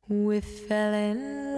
We fell in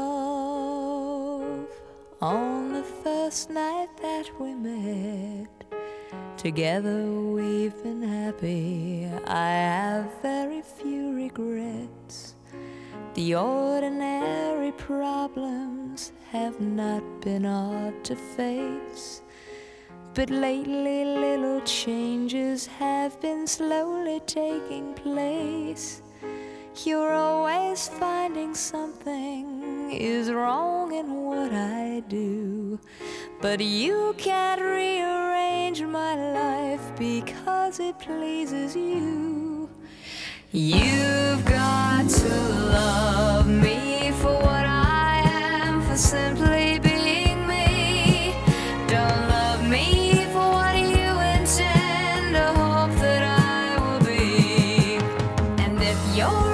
love on the first night that we met. Together we've been happy, I have very few regrets. The ordinary problems have not been hard to face, but lately little changes have been slowly taking place. You're always finding something is wrong in what I do, but you can't rearrange my life because it pleases you. You've got to love me for what I am, for simply being me. Don't love me for what you intend or hope that I will be. And if you're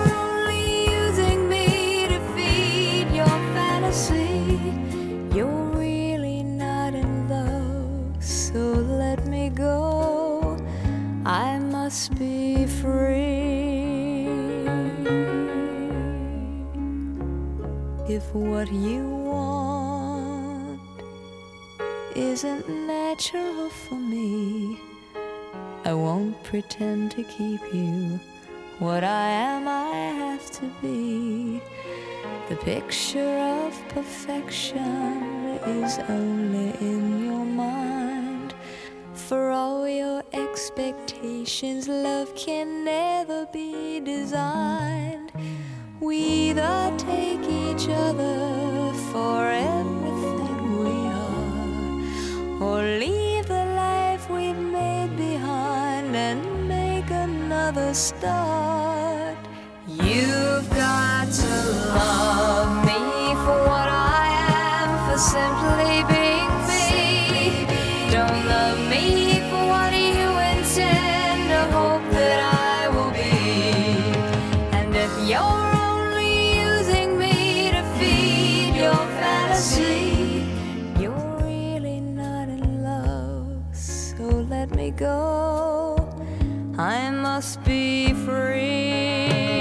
you're really not in love, so let me go. I must be free. If what you want isn't natural for me, I won't pretend to keep you. What I am, I have to be. The picture of perfection is only in your mind. For all your expectations, love can never be designed. We either take each other for everything we are, or leave the life we've made behind and make another start. You've got to love me for what I am, for simply being me. Don't love me for what you intend or hope that I will be. And if you're only using me to feed your fantasy, you're really not in love, so let me go. I must be free.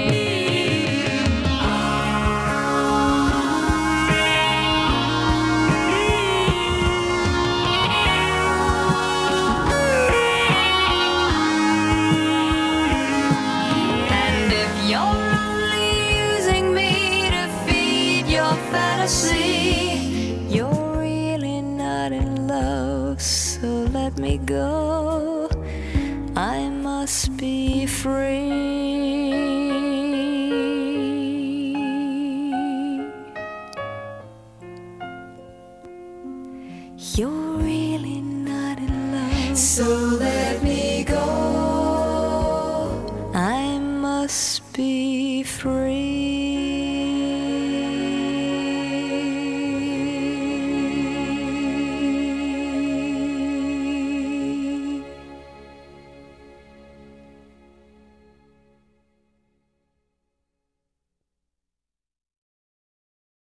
You're really not in love, so let me go. I must be free. You're really not in love, so let me go. I must be free.